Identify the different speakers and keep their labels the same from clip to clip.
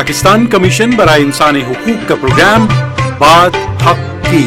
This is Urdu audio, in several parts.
Speaker 1: پاکستان کمیشن برائے انسانی حقوق کا پروگرام بات حق کی۔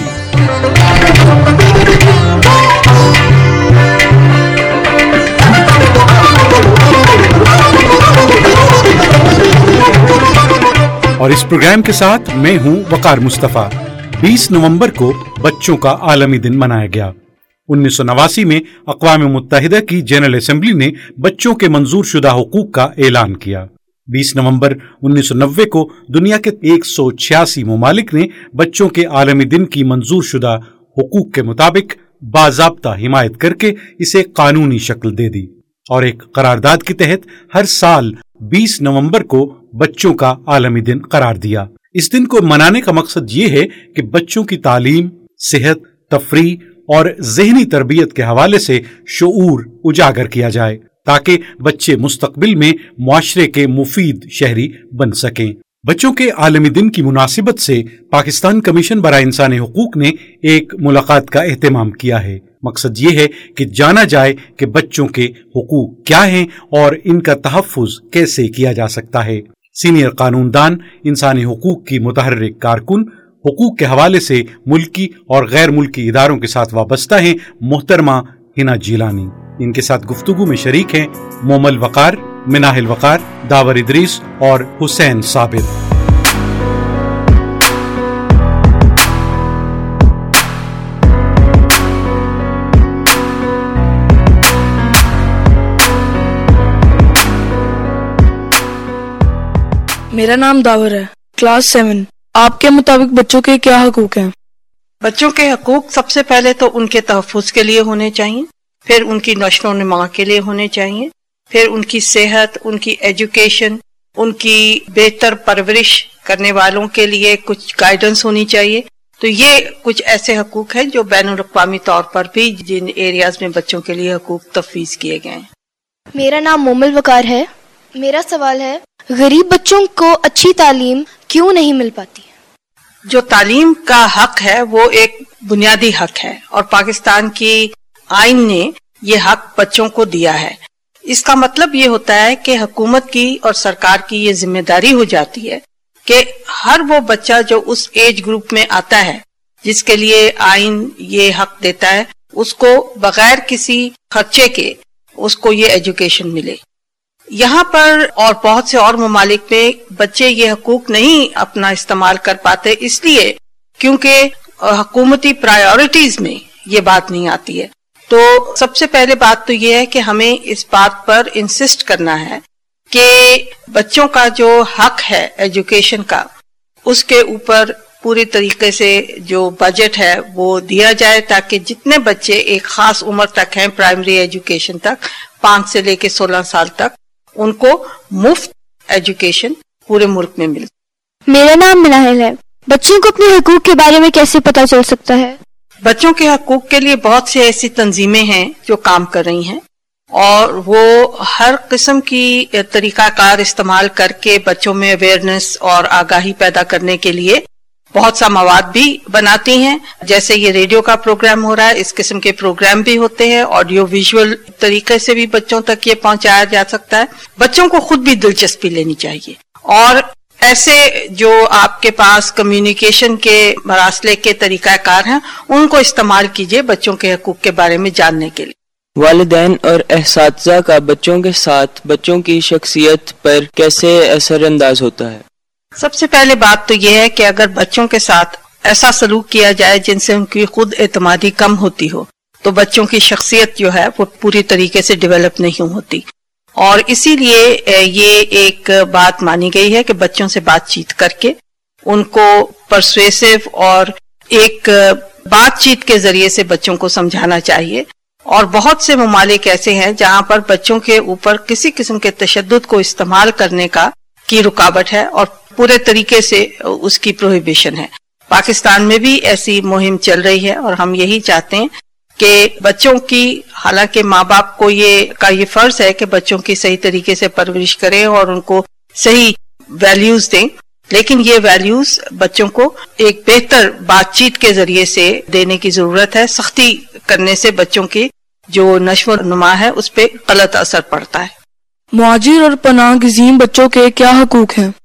Speaker 1: اور اس پروگرام کے ساتھ میں ہوں وقار مصطفیٰ۔ 20 نومبر کو بچوں کا عالمی دن منایا گیا۔ 1989 میں اقوام متحدہ کی جنرل اسمبلی نے بچوں کے منظور شدہ حقوق کا اعلان کیا۔ 20 نومبر 1990 کو دنیا کے 186 ممالک نے بچوں کے عالمی دن کی منظور شدہ حقوق کے مطابق باضابطہ حمایت کر کے اسے قانونی شکل دے دی، اور ایک قرارداد کے تحت ہر سال 20 نومبر کو بچوں کا عالمی دن قرار دیا۔ اس دن کو منانے کا مقصد یہ ہے کہ بچوں کی تعلیم، صحت، تفریح اور ذہنی تربیت کے حوالے سے شعور اجاگر کیا جائے تاکہ بچے مستقبل میں معاشرے کے مفید شہری بن سکیں۔ بچوں کے عالمی دن کی مناسبت سے پاکستان کمیشن برائے انسانی حقوق نے ایک ملاقات کا اہتمام کیا ہے۔ مقصد یہ ہے کہ جانا جائے کہ بچوں کے حقوق کیا ہیں اور ان کا تحفظ کیسے کیا جا سکتا ہے۔ سینئر قانون دان، انسانی حقوق کی متحرک کارکن، حقوق کے حوالے سے ملکی اور غیر ملکی اداروں کے ساتھ وابستہ ہیں محترمہ ہنا جیلانی۔ ان کے ساتھ گفتگو میں شریک ہیں مومل وقار، مناہل وقار، داور ادریس اور حسین صابر۔
Speaker 2: میرا نام داور ہے، کلاس 7۔ آپ کے مطابق بچوں کے کیا حقوق ہیں؟
Speaker 3: بچوں کے حقوق سب سے پہلے تو ان کے تحفظ کے لیے ہونے چاہیے، پھر ان کی نشو و نما کے لیے ہونے چاہیے، پھر ان کی صحت، ان کی ایجوکیشن، ان کی بہتر پرورش کرنے والوں کے لیے کچھ گائیڈنس ہونی چاہیے۔ تو یہ کچھ ایسے حقوق ہیں جو بین الاقوامی طور پر بھی جن ایریاز میں بچوں کے لیے حقوق تفویض کیے گئے ہیں۔
Speaker 4: میرا نام مومل وقار ہے۔ میرا سوال ہے، غریب بچوں کو اچھی تعلیم کیوں نہیں مل پاتی؟
Speaker 3: جو تعلیم کا حق ہے وہ ایک بنیادی حق ہے، اور پاکستان کی آئین نے یہ حق بچوں کو دیا ہے۔ اس کا مطلب یہ ہوتا ہے کہ حکومت کی اور سرکار کی یہ ذمہ داری ہو جاتی ہے کہ ہر وہ بچہ جو اس ایج گروپ میں آتا ہے جس کے لیے آئین یہ حق دیتا ہے، اس کو بغیر کسی خرچے کے اس کو یہ ایجوکیشن ملے۔ یہاں پر اور بہت سے اور ممالک میں بچے یہ حقوق نہیں اپنا استعمال کر پاتے، اس لیے کیونکہ حکومتی پرائیورٹیز میں یہ بات نہیں آتی ہے۔ تو سب سے پہلے بات تو یہ ہے کہ ہمیں اس بات پر انسسٹ کرنا ہے کہ بچوں کا جو حق ہے ایجوکیشن کا، اس کے اوپر پوری طریقے سے جو بجٹ ہے وہ دیا جائے تاکہ جتنے بچے ایک خاص عمر تک ہیں، پرائمری ایجوکیشن تک، 5 سے لے کے 16 سال تک، ان کو مفت ایجوکیشن پورے ملک میں ملے۔
Speaker 4: میرا نام مناہل ہے۔ بچوں کو اپنے حقوق کے بارے میں کیسے پتہ چل سکتا ہے؟
Speaker 3: بچوں کے حقوق کے لیے بہت سی ایسی تنظیمیں ہیں جو کام کر رہی ہیں، اور وہ ہر قسم کی طریقہ کار استعمال کر کے بچوں میں اویئرنیس اور آگاہی پیدا کرنے کے لیے بہت سا مواد بھی بناتی ہیں۔ جیسے یہ ریڈیو کا پروگرام ہو رہا ہے، اس قسم کے پروگرام بھی ہوتے ہیں، آڈیو ویژول طریقے سے بھی بچوں تک یہ پہنچایا جا سکتا ہے۔ بچوں کو خود بھی دلچسپی لینی چاہیے، اور ایسے جو آپ کے پاس کمیونیکیشن کے مراسلے کے طریقہ کار ہیں ان کو استعمال کیجیے بچوں کے حقوق کے بارے میں جاننے کے لیے۔
Speaker 5: والدین اور اساتذہ کا بچوں کے ساتھ بچوں کی شخصیت پر کیسے اثر انداز ہوتا ہے؟
Speaker 3: سب سے پہلے بات تو یہ ہے کہ اگر بچوں کے ساتھ ایسا سلوک کیا جائے جن سے ان کی خود اعتمادی کم ہوتی ہو، تو بچوں کی شخصیت جو ہے وہ پوری طریقے سے ڈیولپ نہیں ہوتی، اور اسی لیے یہ ایک بات مانی گئی ہے کہ بچوں سے بات چیت کر کے ان کو پرسویسو اور ایک بات چیت کے ذریعے سے بچوں کو سمجھانا چاہیے۔ اور بہت سے ممالک ایسے ہیں جہاں پر بچوں کے اوپر کسی قسم کے تشدد کو استعمال کرنے کی رکاوٹ ہے اور پورے طریقے سے اس کی پروہیبیشن ہے۔ پاکستان میں بھی ایسی مہم چل رہی ہے، اور ہم یہی چاہتے ہیں کہ بچوں کی، حالانکہ ماں باپ کو یہ فرض ہے کہ بچوں کی صحیح طریقے سے پرورش کریں اور ان کو صحیح ویلیوز دیں، لیکن یہ ویلیوز بچوں کو ایک بہتر بات چیت کے ذریعے سے دینے کی ضرورت ہے۔ سختی کرنے سے بچوں کی جو نشو و نما ہے اس پہ غلط اثر پڑتا ہے۔
Speaker 2: مہاجر اور پناہ گزین بچوں کے کیا حقوق ہیں؟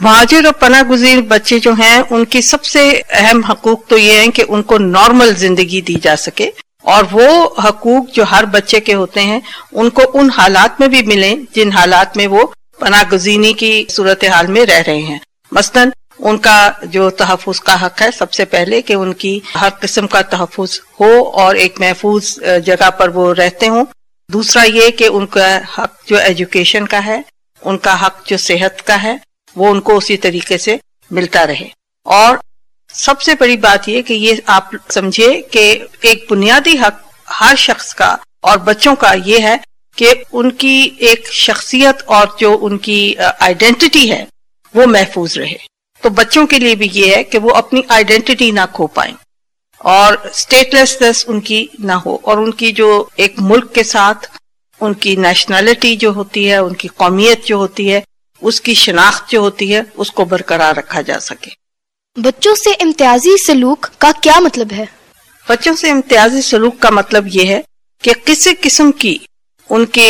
Speaker 3: مہاجر اور پناہ گزین بچے جو ہیں ان کی سب سے اہم حقوق تو یہ ہیں کہ ان کو نارمل زندگی دی جا سکے، اور وہ حقوق جو ہر بچے کے ہوتے ہیں ان کو ان حالات میں بھی ملیں جن حالات میں وہ پناہ گزینی کی صورتحال میں رہ رہے ہیں. مثلاً ان کا جو تحفظ کا حق ہے، سب سے پہلے کہ ان کی ہر قسم کا تحفظ ہو اور ایک محفوظ جگہ پر وہ رہتے ہوں. دوسرا یہ کہ ان کا حق جو ایجوکیشن کا ہے، ان کا حق جو صحت کا ہے، وہ ان کو اسی طریقے سے ملتا رہے. اور سب سے بڑی بات یہ کہ یہ آپ سمجھے کہ ایک بنیادی حق ہر شخص کا اور بچوں کا یہ ہے کہ ان کی ایک شخصیت اور جو ان کی آئیڈینٹی ہے وہ محفوظ رہے. تو بچوں کے لیے بھی یہ ہے کہ وہ اپنی آئیڈینٹی نہ کھو پائیں اور اسٹیٹ لیسنس ان کی نہ ہو، اور ان کی جو ایک ملک کے ساتھ ان کی نیشنلٹی جو ہوتی ہے، ان کی قومیت جو ہوتی ہے، اس کی شناخت جو ہوتی ہے، اس کو برقرار رکھا جا سکے.
Speaker 4: بچوں سے امتیازی سلوک کا کیا مطلب ہے؟
Speaker 3: بچوں سے امتیازی سلوک کا مطلب یہ ہے کہ کسی قسم کی ان کے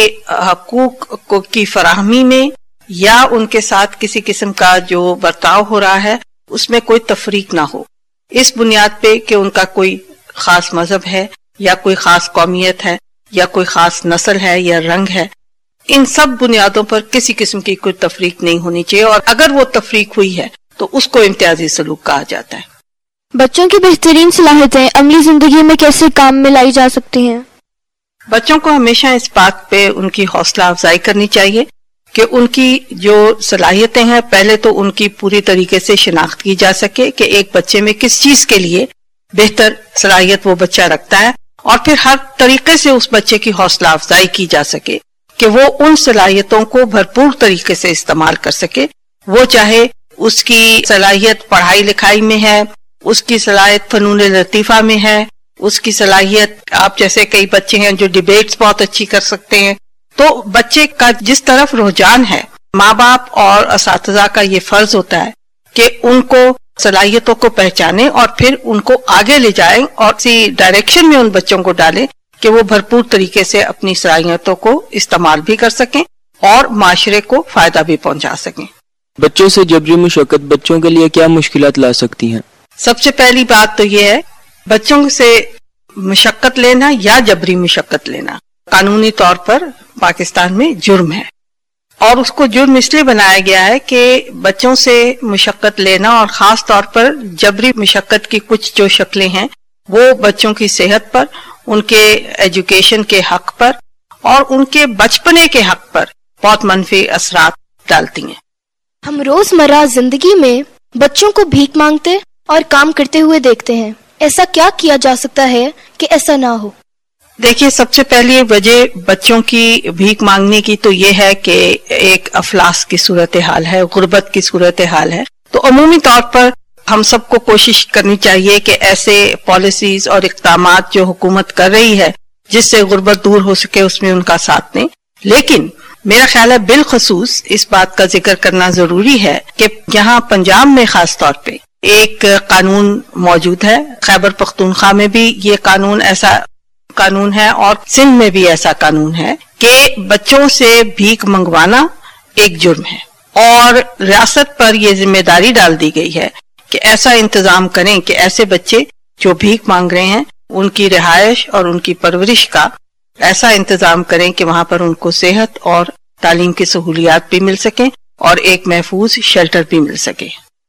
Speaker 3: حقوق کی فراہمی میں یا ان کے ساتھ کسی قسم کا جو برتاؤ ہو رہا ہے اس میں کوئی تفریق نہ ہو، اس بنیاد پہ کہ ان کا کوئی خاص مذہب ہے یا کوئی خاص قومیت ہے یا کوئی خاص نسل ہے یا رنگ ہے. ان سب بنیادوں پر کسی قسم کی کوئی تفریق نہیں ہونی چاہیے، اور اگر وہ تفریق ہوئی ہے تو اس کو امتیازی سلوک کہا جاتا ہے.
Speaker 4: بچوں کی بہترین صلاحیتیں عملی زندگی میں کیسے کام میں لائی جا سکتی ہیں؟
Speaker 3: بچوں کو ہمیشہ اس بات پہ ان کی حوصلہ افزائی کرنی چاہیے کہ ان کی جو صلاحیتیں ہیں پہلے تو ان کی پوری طریقے سے شناخت کی جا سکے کہ ایک بچے میں کس چیز کے لیے بہتر صلاحیت وہ بچہ رکھتا ہے، اور پھر ہر طریقے سے اس بچے کی حوصلہ افزائی کی جا سکے کہ وہ ان صلاحیتوں کو بھرپور طریقے سے استعمال کر سکے. وہ چاہے اس کی صلاحیت پڑھائی لکھائی میں ہے، اس کی صلاحیت فنون لطیفہ میں ہے، اس کی صلاحیت آپ جیسے کئی بچے ہیں جو ڈیبیٹس بہت اچھی کر سکتے ہیں. تو بچے کا جس طرف رجحان ہے، ماں باپ اور اساتذہ کا یہ فرض ہوتا ہے کہ ان کو صلاحیتوں کو پہچانے اور پھر ان کو آگے لے جائیں اور اسی ڈائریکشن میں ان بچوں کو ڈالیں کہ وہ بھرپور طریقے سے اپنی صلاحیتوں کو استعمال بھی کر سکیں اور معاشرے کو فائدہ بھی پہنچا سکیں.
Speaker 5: بچوں سے جبری مشقت بچوں کے لیے کیا مشکلات لا سکتی ہیں؟
Speaker 3: سب سے پہلی بات تو یہ ہے بچوں سے مشقت لینا یا جبری مشقت لینا قانونی طور پر پاکستان میں جرم ہے، اور اس کو جرم اس لیے بنایا گیا ہے کہ بچوں سے مشقت لینا اور خاص طور پر جبری مشقت کی کچھ جو شکلیں ہیں وہ بچوں کی صحت پر، ان کے ایجوکیشن کے حق پر اور ان کے بچپنے کے حق پر بہت منفی اثرات ڈالتی ہیں.
Speaker 4: ہم روزمرہ زندگی میں بچوں کو بھیک مانگتے اور کام کرتے ہوئے دیکھتے ہیں، ایسا کیا کیا جا سکتا ہے کہ ایسا نہ ہو؟
Speaker 3: دیکھیے، سب سے پہلی وجہ بچوں کی بھیک مانگنے کی تو یہ ہے کہ ایک افلاس کی صورتحال ہے، غربت کی صورتحال ہے. تو عمومی طور پر ہم سب کو کوشش کرنی چاہیے کہ ایسے پالیسیز اور اقدامات جو حکومت کر رہی ہے جس سے غربت دور ہو سکے اس میں ان کا ساتھ دیں. لیکن میرا خیال ہے بالخصوص اس بات کا ذکر کرنا ضروری ہے کہ یہاں پنجاب میں خاص طور پہ ایک قانون موجود ہے، خیبر پختونخوا میں بھی یہ ایسا قانون ہے اور سندھ میں بھی ایسا قانون ہے کہ بچوں سے بھیک منگوانا ایک جرم ہے، اور ریاست پر یہ ذمہ داری ڈال دی گئی ہے کہ ایسا انتظام کریں کہ ایسے بچے جو بھیک مانگ رہے ہیں ان کی رہائش اور ان کی پرورش کا ایسا انتظام کریں کہ وہاں پر ان کو صحت اور تعلیم کی سہولیات بھی مل سکیں اور ایک محفوظ شیلٹر بھی مل سکے.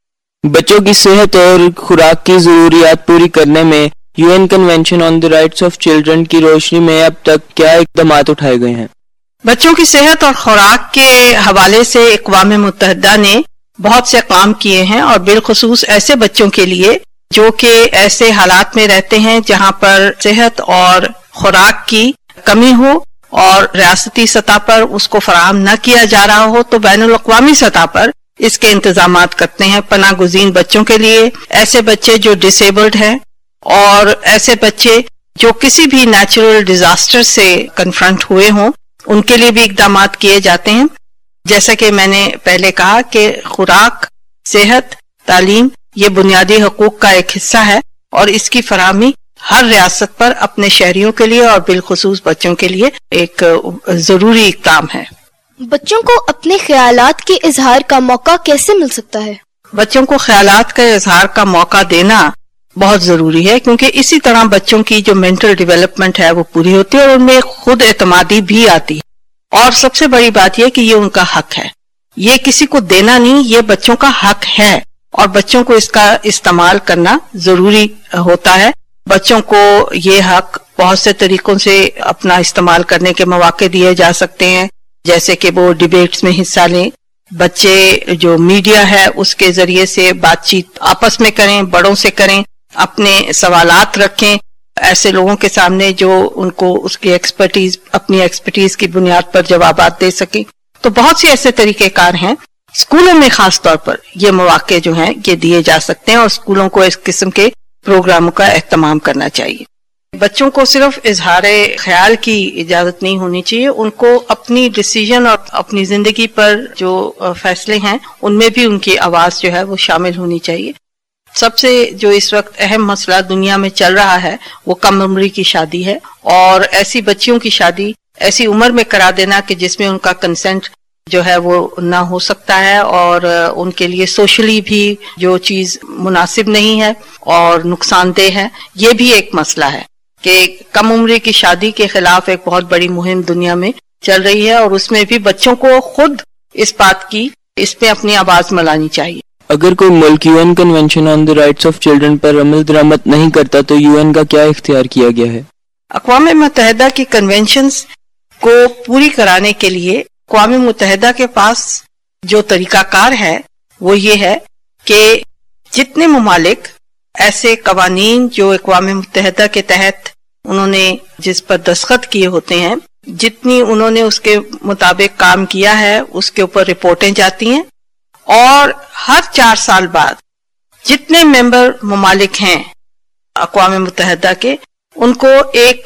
Speaker 5: بچوں کی صحت اور خوراک کی ضروریات پوری کرنے میں UN convention on the rights of children کی روشنی میں اب تک کیا اقدامات اٹھائے گئے ہیں؟
Speaker 3: بچوں کی صحت اور خوراک کے حوالے سے اقوام متحدہ نے بہت سے اقدام کیے ہیں، اور بالخصوص ایسے بچوں کے لیے جو کہ ایسے حالات میں رہتے ہیں جہاں پر صحت اور خوراک کی کمی ہو اور ریاستی سطح پر اس کو فراہم نہ کیا جا رہا ہو، تو بین الاقوامی سطح پر اس کے انتظامات کرتے ہیں. پناہ گزین بچوں کے لیے، ایسے بچے جو ڈسیبلڈ ہیں اور ایسے بچے جو کسی بھی نیچرل ڈیزاسٹر سے کنفرنٹ ہوئے ہوں ان کے لیے بھی اقدامات کیے جاتے ہیں. جیسا کہ میں نے پہلے کہا کہ خوراک، صحت، تعلیم یہ بنیادی حقوق کا ایک حصہ ہے، اور اس کی فراہمی ہر ریاست پر اپنے شہریوں کے لیے اور بالخصوص بچوں کے لیے ایک ضروری اقدام ہے.
Speaker 4: बच्चों को अपने ख्यालात के इजहार का मौका कैसे मिल सकता है?
Speaker 3: बच्चों को ख्यालात का इजहार का मौका देना बहुत जरूरी है, क्योंकि इसी तरह बच्चों की जो मेंटल डेवलपमेंट है वो पूरी होती है और उनमें खुद एतमादी भी आती है। और सबसे बड़ी बात यह कि ये उनका हक है, ये किसी को देना नहीं, ये बच्चों का हक है और बच्चों को इसका इस्तेमाल करना जरूरी होता है। बच्चों को ये हक बहुत से तरीकों से अपना इस्तेमाल करने के मौके दिए जा सकते हैं, जैसे कि वो डिबेट्स में हिस्सा लें, बच्चे जो मीडिया है उसके जरिए से बातचीत आपस में करें, बड़ों से करें, अपने सवालात रखें ऐसे लोगों के सामने जो उनको उसकी अपनी एक्सपर्टीज की बुनियाद पर जवाबात दे सके। तो बहुत से ऐसे तरीकेकार हैं, स्कूलों में खास तौर पर ये मौके जो हैं ये दिए जा सकते हैं और स्कूलों को इस किस्म के प्रोग्रामों का एहतमाम करना चाहिए। बच्चों को सिर्फ इजहारे ख्याल की इजाजत नहीं होनी चाहिए, उनको अपनी डिसीजन और अपनी जिंदगी पर जो फैसले हैं उनमें भी उनकी आवाज जो है वो शामिल होनी चाहिए। सबसे जो इस वक्त अहम मसला दुनिया में चल रहा है वो कम उम्री की शादी है, और ऐसी बच्चियों की शादी ऐसी उम्र में करा देना कि जिसमें उनका कंसेंट जो है वो ना हो सकता है और उनके लिए सोशली भी जो चीज मुनासिब नहीं है और नुकसानदेह है, ये भी एक मसला है कि कम उम्र की शादी के खिलाफ एक बहुत बड़ी मुहिम दुनिया में चल रही है और उसमें भी बच्चों को खुद इस बात की इस पे अपनी आवाज मलानी चाहिए।
Speaker 5: अगर कोई मुल्क UN convention on the rights of children पर अमल दरामद नहीं करता तो यूएन का क्या इख्तियार किया गया है?
Speaker 3: अक़वाम मुत्तहिदा की कन्वेंशंस को पूरी कराने के लिए अक़वाम मुत्तहिदा के पास जो तरीकाकार है वो ये है कि जितने ममालिक ऐसे कवानीन जो अक़वाम मुत्तहिदा के तहत उन्होंने जिस पर दस्तखत किए होते हैं, जितनी उन्होंने उसके मुताबिक काम किया है उसके ऊपर रिपोर्टें जाती हैं और हर 4 साल बाद जितने मेंबर ममालिक हैं अक़वाम मुत्तहिदा के उनको एक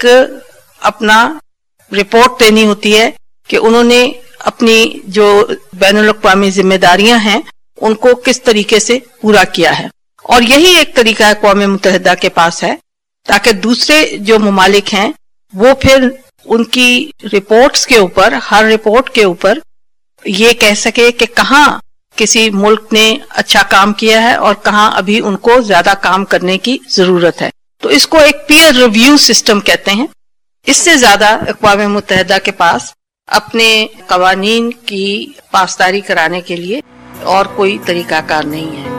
Speaker 3: अपना रिपोर्ट देनी होती है कि उन्होंने अपनी जो बैनुल अक़वामी जिम्मेदारियां हैं उनको किस तरीके से पूरा किया है। और यही एक तरीका अक़वाम मुत्तहिदा के पास है ताकि दूसरे जो ममालिक हैं वो फिर उनकी रिपोर्ट्स के ऊपर, हर रिपोर्ट के ऊपर ये कह सके कि कहाँ किसी मुल्क ने अच्छा काम किया है और कहाँ अभी उनको ज्यादा काम करने की जरूरत है। तो इसको एक पीयर रिव्यू सिस्टम कहते हैं। इससे ज्यादा अक़वाम मुत्तहिदा के पास अपने कवानीन की पासदारी कराने के लिए और कोई तरीकाकार नहीं है।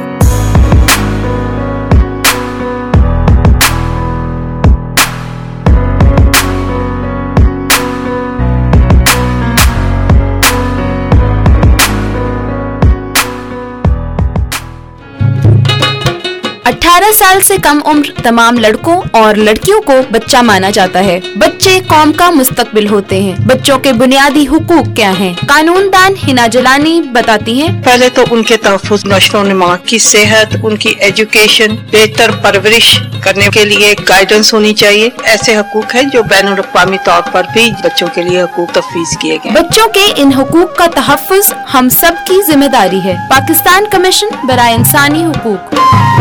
Speaker 6: 18 साल से कम उम्र तमाम लड़कों और लड़कियों को बच्चा माना जाता है। बच्चे कौम का मुस्तकबिल होते हैं। बच्चों के बुनियादी हुकूक क्या हैं? कानूनदान हिना जलानी बताती हैं।
Speaker 3: पहले तो उनके तहफ़्फ़ुज़, नश्ो नमा की सेहत, उनकी एजुकेशन, बेहतर परवरिश करने के लिए गाइडेंस होनी चाहिए। ऐसे हुकूक हैं जो बैनुल अक़वामी तौर पर भी बच्चों के लिए हुकूक तफ़वीज़ किए गए।
Speaker 6: बच्चों के इन हुकूक का तहफ़्फ़ुज़ हम सब की जिम्मेदारी है। पाकिस्तान कमीशन बराए इंसानी हुकूक।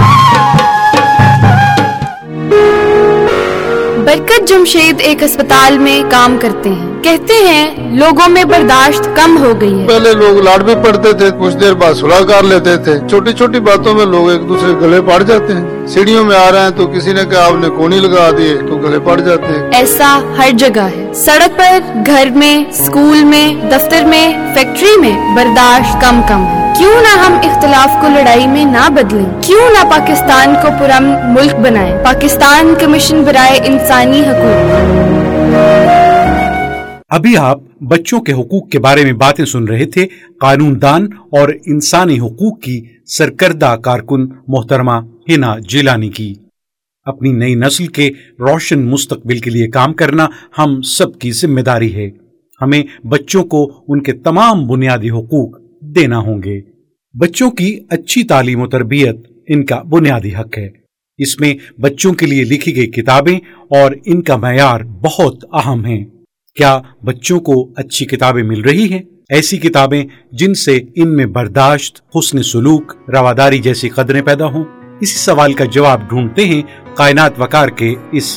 Speaker 6: बरकत जमशेद एक अस्पताल में काम करते हैं। कहते हैं लोगों में बर्दाश्त कम हो गई है।
Speaker 7: पहले लोग लाड़ भी पड़ते थे, कुछ देर बाद सुलह कर लेते थे। छोटी छोटी बातों में लोग एक दूसरे गले पड़ जाते हैं। सीढ़ियों में आ रहे हैं तो किसी ने कहा आपने कोनी लगा दिए तो गले पड़ जाते हैं।
Speaker 6: ऐसा हर जगह है, सड़क पर, घर में, स्कूल में, दफ्तर में, फैक्ट्री में बर्दाश्त कम है। क्यों ना हम इख्तिलाफ को लड़ाई में ना बदलें? क्यों ना पाकिस्तान को पुरअमन मुल्क बनाएं? पाकिस्तान कमीशन बराए इंसानी हुकूक।
Speaker 1: अभी आप बच्चों के हुकूक के बारे में बातें सुन रहे थे कानूनदान और इंसानी हुकूक की सरकर्दा कारकुन मोहतरमा हिना जिलानी की। अपनी नई नस्ल के रोशन मुस्तकबिल के लिए काम करना हम सब की जिम्मेदारी है। हमें बच्चों को उनके तमाम बुनियादी हुकूक देना होंगे। बच्चों की अच्छी तालीम और तरबियत इनका बुनियादी हक है। इसमें बच्चों के लिए लिखी गई किताबें और इनका मयार बहुत अहम है। क्या बच्चों को अच्छी किताबें मिल रही हैं? ऐसी किताबें जिनसे इनमें बर्दाश्त, हुस्न सुलूक, रवादारी जैसी कदरें पैदा हों? इसी सवाल का जवाब ढूंढते हैं कायनात वकार के इस फीचर में। पेशकश है सादत अली खान की।
Speaker 6: बरकत जमशेद एक अस्पताल में काम करते हैं। कहते हैं लोगों में बर्दाश्त कम हो गई है। बच्चों के बुनियादी हुकूक क्या हैं? कानूनदान हिना जलानी बताती हैं। पहले तो उनके तहफ़्फ़ुज़, नश्ो नमा की सेहत, उनकी एजुकेशन, बेहतर परवरिश करने के लिए गाइडेंस होनी चाहिए। बच्चों के इन हुकूक का तहफ़्फ़ुज़ हम सब की जिम्मेदारी है। पाकिस्तान कमीशन बराए इंसानी हुकूक।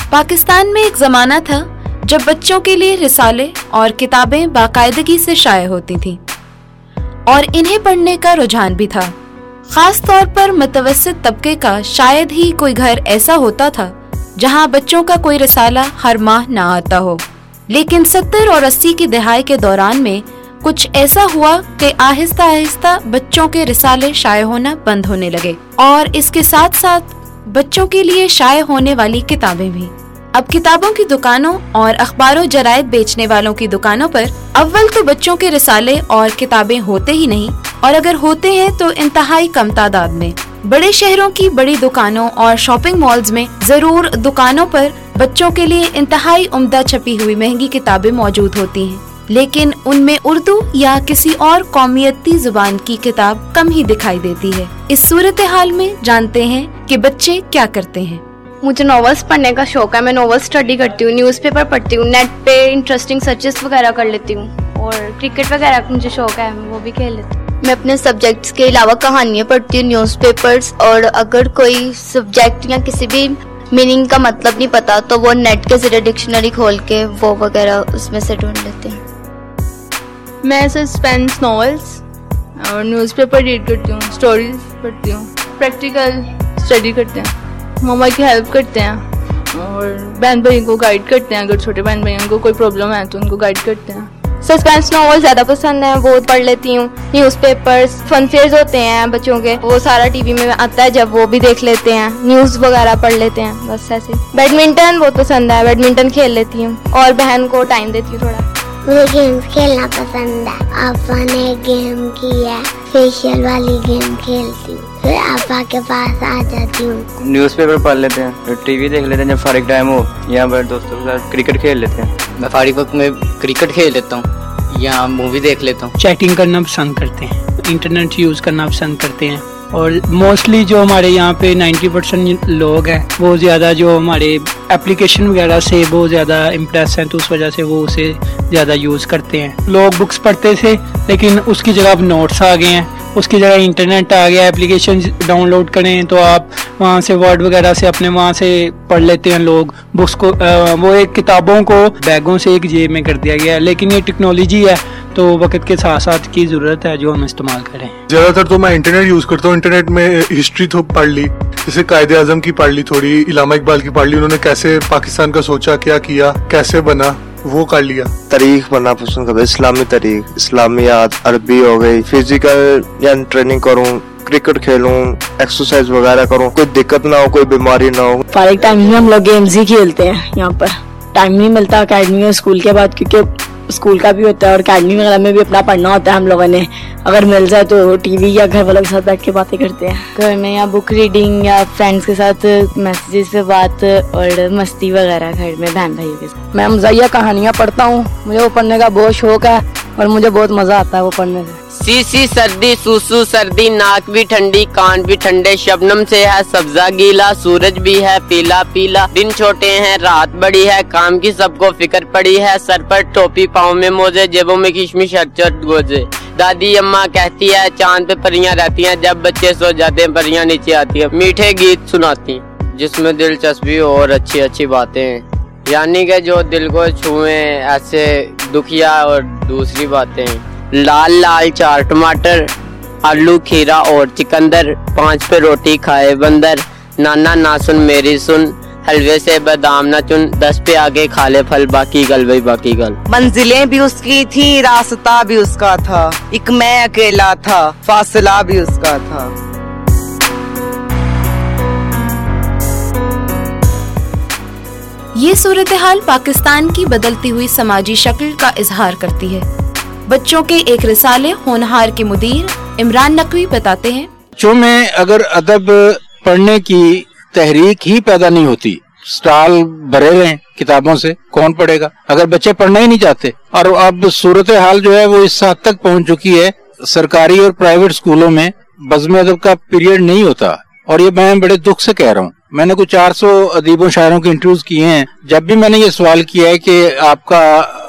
Speaker 6: पाकिस्तान में एक जमाना था जब बच्चों के लिए रिसाले और किताबें बाकायदगी से शाये होती थीं और इन्हें पढ़ने का रुझान भी था। खास तौर पर मुतवस्सित तबके का शायद ही कोई घर ऐसा होता था जहां बच्चों का कोई रिसाला हर माह ना आता हो। लेकिन 70 और 80 की दहाई के दौरान में कुछ ऐसा हुआ कि आहिस्ता आहिस्ता बच्चों के रिसाले शाये होना बंद होने लगे और इसके साथ साथ बच्चों के लिए शाये होने वाली किताबें भी। अब किताबों की दुकानों और अखबारों जरायद बेचने वालों की दुकानों पर अव्वल तो बच्चों के रिसाले और किताबें होते ही नहीं, और अगर होते हैं तो इंतहाई कम तादाद में। बड़े शहरों की बड़ी दुकानों और शॉपिंग मॉल्स में जरूर दुकानों पर बच्चों के लिए इंतहाई उम्दा छपी हुई महंगी किताबें मौजूद होती हैं, लेकिन उनमें उर्दू या किसी और कौमियती जुबान की किताब कम ही दिखाई देती है। इस सूरत हाल में जानते हैं कि बच्चे क्या करते हैं।
Speaker 8: मुझे नॉवेल्स पढ़ने का शौक है, मैं नॉवेल स्टडी करती हूँ, न्यूज़पेपर पढ़ती हूँ, नेट पे इंटरेस्टिंग सर्चेस वगैरह कर लेती हूँ और क्रिकेट वगैरह का मुझे शौक है, वो भी खेल लेती हूँ।
Speaker 4: मैं अपने सब्जेक्ट्स के अलावा कहानियाँ पढ़ती हूँ, न्यूज़पेपर्स, और अगर कोई सब्जेक्ट या किसी भी मीनिंग का मतलब नहीं पता तो वो नेट के जरिए डिक्शनरी खोल के वो वगैरह उसमें से ढूंढ लेते हैं।
Speaker 2: मैं सस्पेंस नॉवेल्स और न्यूज़पेपर रीड करती हूँ, स्टोरीज पढ़ती हूँ, प्रैक्टिकल स्टडी करते हैं, मम्मा की हेल्प करते हैं और बहन भाई को गाइड करते हैं। अगर छोटे बहन भाइयों को कोई प्रॉब्लम है तो उनको गाइड करते हैं।
Speaker 8: सस्पेंस नॉवेल ज्यादा पसंद है, वो पढ़ लेती हूँ। न्यूज़पेपर्स, फन फेयर्स होते हैं बच्चों के, वो सारा टीवी में आता है जब वो भी देख लेते हैं, न्यूज़ वगैरह पढ़ लेते हैं, बस ऐसे। बैडमिंटन बहुत पसंद है, बैडमिंटन खेल लेती हूँ और बहन को टाइम देती हूँ थोड़ा।
Speaker 9: मुझे गेम्स खेलना पसंद है। आपा ने गेम की है, फेशियल वाली गेम खेलती हूँ, फिर आपा के पास आ जाती हूँ।
Speaker 5: न्यूज़पेपर पढ़ लेते हैं, फिर टीवी देख लेते हैं जब फारिग टाइम हो, या फिर दोस्तों के साथ क्रिकेट खेल लेते हैं।
Speaker 10: मैं फारिग वक्त में क्रिकेट खेल लेता हूँ या मूवी देख लेता हूँ।
Speaker 11: चैटिंग करना पसंद करते हैं, इंटरनेट यूज़ करना पसंद करते हैं, और मोस्टली जो हमारे यहाँ पे 90% लोग हैं वो ज़्यादा जो हमारे एप्लीकेशन वगैरह से वो ज़्यादा इम्प्रेस हैं, तो उस वजह से वो उसे ज़्यादा यूज़ करते हैं। लोग बुक्स पढ़ते थे लेकिन उसकी जगह अब नोट्स आ गए हैं, उसकी जगह इंटरनेट आ गया, एप्लीकेशन डाउनलोड करें तो आप वहाँ से वर्ड वगैरह से अपने वहाँ से पढ़ लेते हैं लोग बुक्स को। वो एक किताबों को बैगों से एक जेब में कर दिया गया है, लेकिन ये टेक्नोलॉजी है तो वक्त के साथ साथ की ज़रूरत है जो हम इस्तेमाल करें।
Speaker 12: ज़्यादातर तो मैं इंटरनेट यूज़ करता हूँ। इंटरनेट में हिस्ट्री तो पढ़ ली, जैसे कायदे आज़म की पढ़ ली, थोड़ी इलामा इकबाल की पढ़ ली, उन्होंने कैसे पाकिस्तान का सोचा, क्या किया, कैसे बना, वो कर लिया।
Speaker 13: तारीख पढ़ना पसंद करता, इस्लामी तारीख, इस्लामियात, अरबी हो गई, फिजिकल या ट्रेनिंग करूँ, क्रिकेट खेलूं, एक्सरसाइज वगैरह करूं, कोई दिक्कत ना हो, कोई बीमारी ना हो।
Speaker 14: फारिग टाइम में हम लोग गेम्स ही खेलते हैं। यहाँ पर टाइम नहीं मिलता अकेडमी में स्कूल के बाद, क्योंकि स्कूल का भी होता है और अकेडमी वगैरह में भी अपना पढ़ना होता है। हम लोगों ने अगर मिल जाए तो टीवी या घर वालों के साथ बैठ के बातें करते हैं।
Speaker 2: घर में या बुक रीडिंग या फ्रेंड्स के साथ मैसेजेस पे बात और मस्ती वगैरह घर में बहन भाइयों के साथ।
Speaker 14: मैं मज़ाहिया कहानियाँ पढ़ता हूँ, मुझे वो पढ़ने का बहुत शौक है और मुझे बहुत मजा आता है वो पढ़ने से।
Speaker 15: सी सर्दी, सूसू सर्दी, नाक भी ठंडी, कान भी ठंडे, शबनम से है सब्जा गीला, सूरज भी है पीला पीला, दिन छोटे हैं रात बड़ी है, काम की सबको फिक्र पड़ी है, सर पर टोपी पाँव में मोजे, जेबों में किशमिश अरचट गोजे। दादी अम्मा कहती है चांद पे परियां रहती हैं, जब बच्चे सो जाते हैं परियां नीचे आती हैं, मीठे गीत सुनाती जिसमें दिलचस्पी और अच्छी अच्छी बातें, यानी कि जो दिल को छुए ऐसे दुखिया और दूसरी बातें। लाल लाल 4 टमाटर, आलू खीरा और चिकंदर, 5 पे रोटी खाए बंदर, नाना ना सुन मेरी सुन, हलवे से बादाम ना चुन, 10 पे आगे खा ले फल, बाकी गल भाई बाकी गल।
Speaker 16: मंजिलें भी उसकी थी, रास्ता भी उसका था, एक मैं अकेला था, फासला भी उसका था।
Speaker 6: ये सूरत हाल पाकिस्तान की बदलती हुई समाजी शक्ल का इजहार करती है। बच्चों के एक रिसाले होनहार के मुदीर इमरान नकवी बताते हैं,
Speaker 17: बच्चों में अगर अदब पढ़ने की तहरीक ही पैदा नहीं होती, स्टॉल भरे रहे किताबों से, कौन पढ़ेगा अगर बच्चे पढ़ना ही नहीं चाहते। और अब सूरत हाल जो है वो इस हद तक पहुंच चुकी है, सरकारी और प्राइवेट स्कूलों में बज़्म अदब का पीरियड नहीं होता, और ये मैं बड़े दुख से कह रहा हूँ। मैंने कुछ 400 अदीबों शायरों के इंटरव्यूज किए हैं, जब भी मैंने ये सवाल किया है कि आपका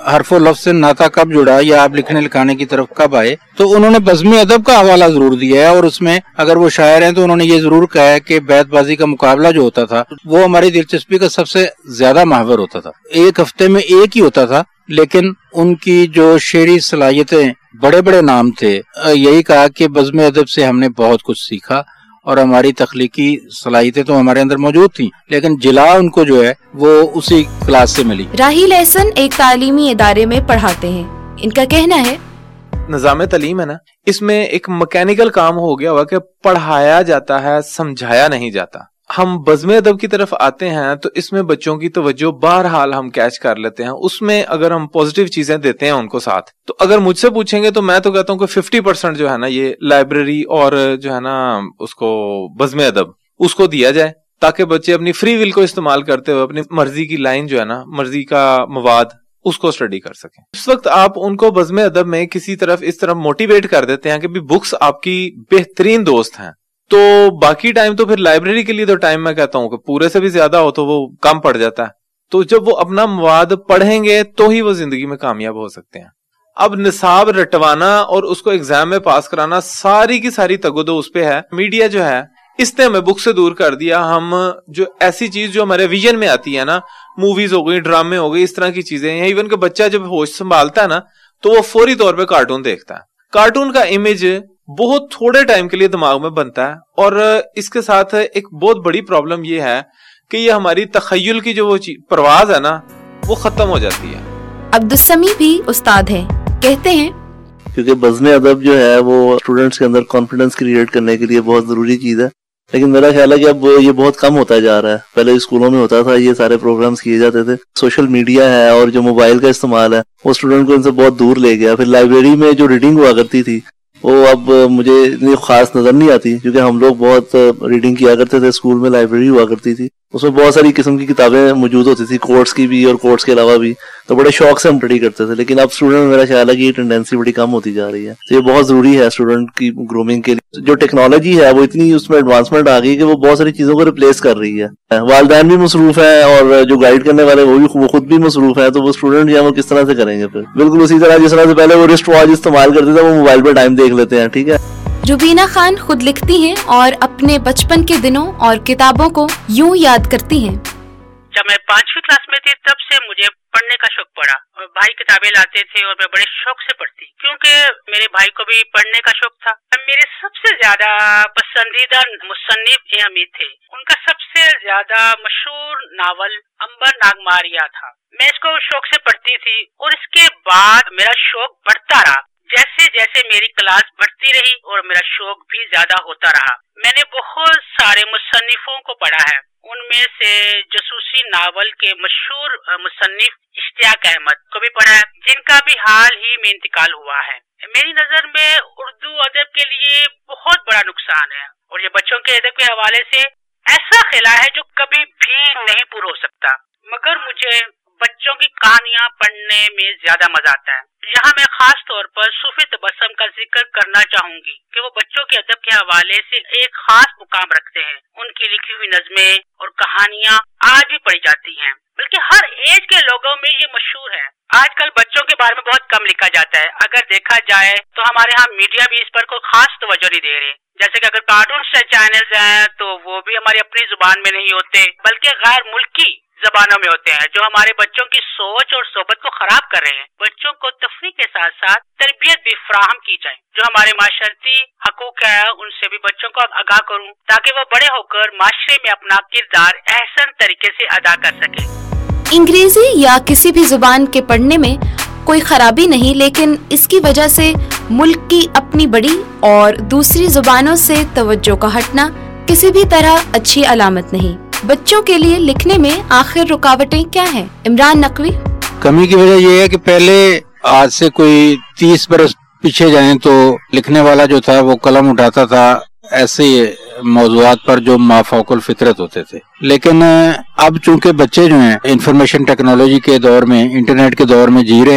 Speaker 17: حرف و لفظ سے ناطا کب جڑا یا آپ لکھنے لکھانے کی طرف کب آئے، تو انہوں نے بزم ادب کا حوالہ ضرور دیا ہے، اور اس میں اگر وہ شاعر ہیں تو انہوں نے یہ ضرور کہا ہے کہ بیت بازی کا مقابلہ جو ہوتا تھا وہ ہماری دلچسپی کا سب سے زیادہ محور ہوتا تھا، ایک ہفتے میں ایک ہی ہوتا تھا، لیکن ان کی جو شعری صلاحیتیں، بڑے بڑے نام تھے، یہی کہا کہ بزم ادب سے ہم نے بہت کچھ سیکھا، اور ہماری تخلیقی صلاحیتیں تو ہمارے اندر موجود تھیں، لیکن جلا ان کو جو ہے وہ اسی کلاس سے ملی۔
Speaker 18: راحیل احسن ایک تعلیمی ادارے میں پڑھاتے ہیں، ان کا کہنا ہے
Speaker 19: نظام تعلیم ہے نا، اس میں ایک مکینیکل کام ہو گیا ہوا کہ پڑھایا جاتا ہے، سمجھایا نہیں جاتا۔ ہم بزم ادب کی طرف آتے ہیں تو اس میں بچوں کی توجہ بہرحال ہم کیچ کر لیتے ہیں، اس میں اگر ہم پازیٹیو چیزیں دیتے ہیں ان کو ساتھ، تو اگر مجھ سے پوچھیں گے تو میں تو کہتا ہوں کہ 50% جو ہے نا یہ لائبریری اور جو ہے نا اس کو بزم ادب اس کو دیا جائے، تاکہ بچے اپنی فری ول کو استعمال کرتے ہوئے اپنی مرضی کی لائن جو ہے نا، مرضی کا مواد اس کو اسٹڈی کر سکیں۔ اس وقت آپ ان کو بزم ادب میں کسی طرف اس طرح موٹیویٹ کر دیتے ہیں کہ بکس آپ کی بہترین دوست ہیں، تو باقی ٹائم تو پھر لائبریری کے لیے تو ٹائم میں کہتا ہوں کہ پورے سے بھی زیادہ ہو تو وہ کم پڑ جاتا ہے، تو جب وہ اپنا مواد پڑھیں گے تو ہی وہ زندگی میں کامیاب ہو سکتے ہیں۔ اب نصاب رٹوانا اور اس کو ایگزام میں پاس کرانا ساری کی ساری تگودو اس پہ ہے۔ میڈیا جو ہے اس نے ہمیں بک سے دور کر دیا، ہم جو ایسی چیز جو ہمارے ویژن میں آتی ہے نا، موویز ہو گئی، ڈرامے ہو گئی، اس طرح کی چیزیں ہیں، ایون کہ بچہ جب ہوش سنبھالتا ہے نا تو وہ فوری طور پہ کارٹون دیکھتا ہے۔ کارٹون کا امیج بہت تھوڑے ٹائم کے لیے دماغ میں بنتا ہے، اور اس کے ساتھ ایک بہت بڑی پرابلم یہ ہے کہ یہ ہماری تخیل کی جو وہ پرواز ہے نا وہ ختم ہو جاتی ہے۔
Speaker 18: عبدالسمیع بھی استاد ہیں، کہتے ہیں
Speaker 20: کیونکہ بزم ادب جو ہے وہ اسٹوڈنٹس کے اندر کانفیڈنس کریٹ کرنے کے لیے بہت ضروری چیز ہے، لیکن میرا خیال ہے کہ اب یہ بہت کم ہوتا جا رہا ہے۔ پہلے اسکولوں میں ہوتا تھا، یہ سارے پروگرامز کیے جاتے تھے، سوشل میڈیا ہے اور جو موبائل کا استعمال ہے وہ اسٹوڈنٹ کو ان سے بہت دور لے گیا۔ پھر لائبریری میں جو ریڈنگ ہوا کرتی تھی وہ اب مجھے اتنی خاص نظر نہیں آتی، کیونکہ ہم لوگ بہت ریڈنگ کیا کرتے تھے، اسکول میں لائبریری ہوا کرتی تھی، اس میں بہت ساری قسم کی کتابیں موجود ہوتی تھی، کورس کی بھی اور کورس کے علاوہ بھی، تو بڑے شوق سے ہم اسٹڈی کرتے تھے۔ لیکن اب اسٹوڈنٹ میں میرا خیال ہے کہ یہ ٹینڈنسی بڑی کم ہوتی جا رہی ہے، تو یہ بہت ضروری ہے اسٹوڈنٹ کی گرومنگ کے لیے۔ جو ٹیکنالوجی ہے وہ اتنی اس میں ایڈوانسمنٹ آ گئی کہ وہ بہت ساری چیزوں کو ریپلیس کر رہی ہے، والدین بھی مصروف ہیں اور جو گائیڈ کرنے والے وہ خود بھی مصروف ہیں، تو وہ اسٹوڈنٹ جو ہے وہ کس طرح سے کریں گے پھر؟ بالکل اسی طرح جس طرح سے پہلے وہ رسٹ واچ استعمال کرتے تھے، وہ موبائل پہ ٹائم دیکھ لیتے ہیں، ٹھیک ہے۔
Speaker 18: روبینہ خان خود لکھتی ہیں اور اپنے بچپن کے دنوں اور کتابوں کو یوں یاد کرتی ہیں۔
Speaker 21: جب میں 5ویں کلاس میں تھی تب سے مجھے پڑھنے کا شوق پڑا، اور بھائی کتابیں لاتے تھے اور میں بڑے شوق سے پڑھتی، کیونکہ میرے بھائی کو بھی پڑھنے کا شوق تھا۔ میرے سب سے زیادہ پسندیدہ مصنف حمید تھے، ان کا سب سے زیادہ مشہور ناول امبر ناگماریا تھا۔ میں اس کو شوق سے پڑھتی تھی اور اس کے بعد میرا شوق بڑھتا رہا، جیسے جیسے میری کلاس بڑھتی رہی اور میرا شوق بھی زیادہ ہوتا رہا۔ میں نے بہت سارے مصنفوں کو پڑھا ہے، ان میں سے جاسوسی ناول کے مشہور مصنف اشتیاق احمد کو بھی پڑھا ہے، جن کا بھی حال ہی میں انتقال ہوا ہے۔ میری نظر میں اردو ادب کے لیے بہت بڑا نقصان ہے، اور یہ بچوں کے ادب کے حوالے سے ایسا خلا ہے جو کبھی بھی نہیں پورا ہو سکتا، مگر مجھے بچوں کی کہانیاں پڑھنے میں زیادہ مزہ آتا ہے۔ یہاں میں خاص طور پر صوفی تبسم کا ذکر کرنا چاہوں گی کہ وہ بچوں کے ادب کے حوالے سے ایک خاص مقام رکھتے ہیں۔ ان کی لکھی ہوئی نظمیں اور کہانیاں آج بھی پڑھی جاتی ہیں، بلکہ ہر ایج کے لوگوں میں یہ مشہور ہے۔ آج کل بچوں کے بارے میں بہت کم لکھا جاتا ہے، اگر دیکھا جائے تو ہمارے ہاں میڈیا بھی اس پر کوئی خاص توجہ نہیں دے رہے۔ جیسے کہ اگر کارٹون چینلز ہیں تو وہ بھی ہماری اپنی زبان میں نہیں ہوتے، بلکہ غیر ملکی زبانوں میں ہوتے ہیں، جو ہمارے بچوں کی سوچ اور صحبت کو خراب کر رہے ہیں۔ بچوں کو تفریح کے ساتھ ساتھ تربیت بھی فراہم کی جائے، جو ہمارے معاشرتی حقوق ہے ان سے بھی بچوں کو آگاہ کروں، تاکہ وہ بڑے ہو کر معاشرے میں اپنا کردار احسن طریقے سے ادا کر سکے۔
Speaker 18: انگریزی یا کسی بھی زبان کے پڑھنے میں کوئی خرابی نہیں، لیکن اس کی وجہ سے ملک کی اپنی بڑی اور دوسری زبانوں سے توجہ کا ہٹنا کسی بھی طرح اچھی علامت نہیں۔ بچوں کے لیے لکھنے میں آخر رکاوٹیں کیا ہیں؟ عمران نقوی۔
Speaker 17: کمی کی وجہ یہ ہے کہ پہلے آج سے کوئی 30 برس پیچھے جائیں تو لکھنے والا جو تھا وہ قلم اٹھاتا تھا ایسے موضوعات پر جو مافوق الفطرت ہوتے تھے، لیکن اب چونکہ بچے جو ہیں انفارمیشن ٹیکنالوجی کے دور میں، انٹرنیٹ کے دور میں جی رہے ہیں،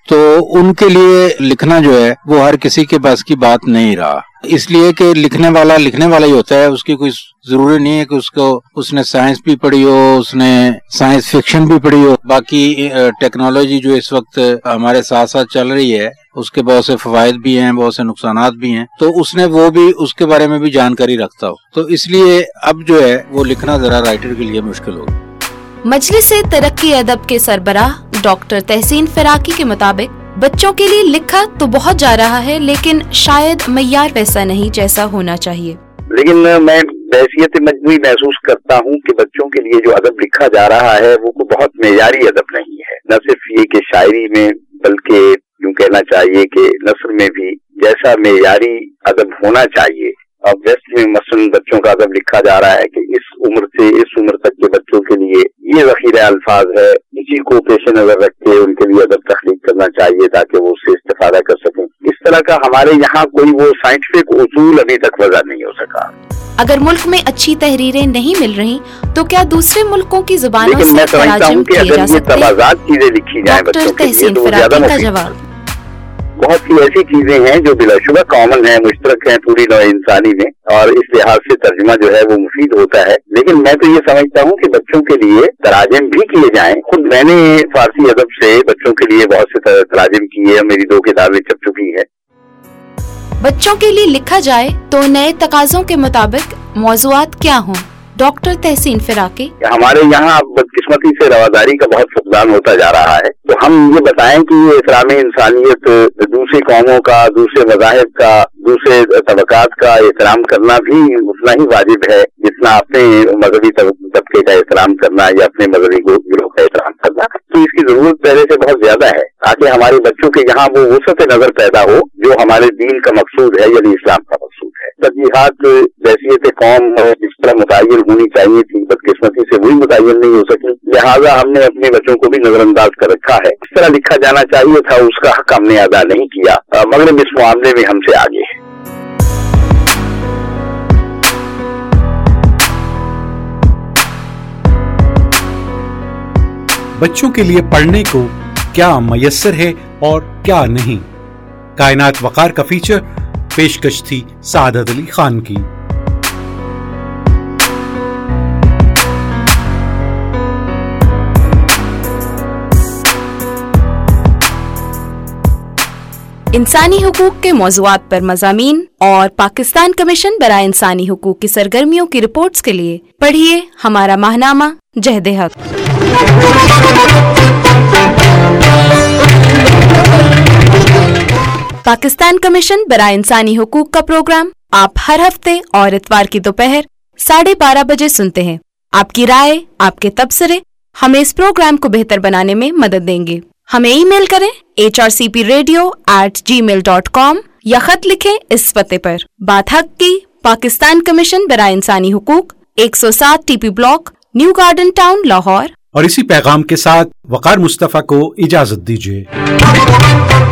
Speaker 17: تو उनके लिए लिखना जो है वो हर किसी के बस की बात नहीं रहा, इसलिए कि लिखने वाला ही होता है, उसकी कोई जरूरी नहीं है कि उसने साइंस भी पढ़ी हो, उसने साइंस फिक्शन भी पढ़ी हो। बाकी टेक्नोलॉजी जो इस वक्त हमारे साथ साथ चल रही है उसके बहुत से फवायद भी हैं, बहुत से नुकसानात भी हैं, तो उसने वो भी उसके बारे में भी जानकारी रखता हो। तो इसलिए अब जो है वो लिखना जरा राइटर के लिए मुश्किल होगा।
Speaker 18: मजलिस-ए तरक्की अदब के सरबराह डॉक्टर तहसीन फिराकी के मुताबिक बच्चों के लिए लिखा तो बहुत जा रहा है, लेकिन शायद मय्यार वैसा नहीं जैसा होना चाहिए।
Speaker 3: लेकिन मैं बहसियत मजबूरी महसूस करता हूँ कि बच्चों के लिए जो अदब लिखा जा रहा है वो बहुत मेयारी अदब नहीं है। न सिर्फ ये कि शायरी में, बल्कि यूँ कहना चाहिए कि नस्र में भी जैसा मेयारी अदब होना चाहिए, अब वेस्ट में मसलन बच्चों का अदब लिखा जा रहा है कि इस उम्र से इस उम्र तक के बच्चों के लिए ये ज़ख़ीरा अल्फाज है, इसी को पेश नजर रख के उनके लिए अदब तख्लीक करना चाहिए ताकि वो उससे इस्तेफादा कर सकें। इस तरह का हमारे यहाँ कोई वो साइंटिफिक उसूल अभी तक वज़ा नहीं हो सका।
Speaker 18: अगर मुल्क में अच्छी तहरीरें नहीं मिल रही तो क्या दूसरे मुल्कों की जुबानों
Speaker 3: लेकिन
Speaker 18: से
Speaker 3: मैं समझता हूँ कि अगर ये तवाज़ात चीजें लिखी जाए बच्चों के लिए तो वो ज्यादा मुफीद है। बहुत सी ऐसी चीजें हैं जो बिलाशुबा कॉमन है, मुश्तरक है पूरी नौ इंसानी में, और इस लिहाज से तर्जुमा जो है वो मुफीद होता है। लेकिन मैं तो ये समझता हूँ कि बच्चों के लिए तराजिम भी किए जाएं। खुद मैंने फारसी अदब से बच्चों के लिए बहुत से तराजिम किए, मेरी 2 किताबें छप चुकी है।
Speaker 18: बच्चों के लिए लिखा जाए तो नए तकाजों के मुताबिक मौज़ूआत क्या हों? डॉक्टर तहसीन फिराकी,
Speaker 3: हमारे यहाँ बदकिस्मती से रवादारी का बहुत फुकदान होता जा रहा है, तो हम ये बताएं कि ये इकराम इंसानियत दूसरी कौमों का, दूसरे मज़ाहिब का, दूसरे तबकात का एहतराम करना भी उतना ही वाजिब है जितना अपने मजहबी तबके का एहतराम करना या अपने मजहबी गिरोह का एहतराम करना। तो इसकी जरूरत पहले से बहुत ज्यादा है ताकि हमारे बच्चों के यहाँ वो वसत नजर पैदा हो जो हमारे दीन का मकसूद है, यानी इस्लाम का मकसूद है। तरजीहात हैसियत कौम जिस तरह मुतय्यन होनी चाहिए थी, बदकिस्मती से वही मुतय्यन नहीं हो सकी, लिहाजा हमने अपने बच्चों को भी नजरअंदाज कर रखा है। इस तरह लिखा जाना चाहिए था, उसका हक हमने अदा नहीं किया, मगर इस मामले में हमसे आगे है।
Speaker 1: बच्चों के लिए पढ़ने को क्या मयस्सर है और क्या नहीं, कायनात वकार का फीचर पेशकश थी सादत अली खान की।
Speaker 18: इंसानी हुकूक के मौज़ूआत पर मज़ामीन और पाकिस्तान कमीशन बराए इंसानी हुकूक की सरगर्मियों की रिपोर्ट्स के लिए पढ़िए हमारा माहनामा जहदे हक। पाकिस्तान कमीशन बराए इंसानी हुकूक का प्रोग्राम आप हर हफ्ते और इतवार की दोपहर 12:30 बजे सुनते हैं। आपकी राय, आपके तबसरे हमें इस प्रोग्राम को बेहतर बनाने में मदद देंगे। हमें ईमेल करें hrcpradio@gmail.com या खत लिखें इस पते पर। बात हक की, पाकिस्तान कमीशन बराए इंसानी हुकूक, 107 TP block, new garden town, Lahore.
Speaker 1: और इसी पैगाम के साथ वकार मुस्तफा को इजाजत दीजिए।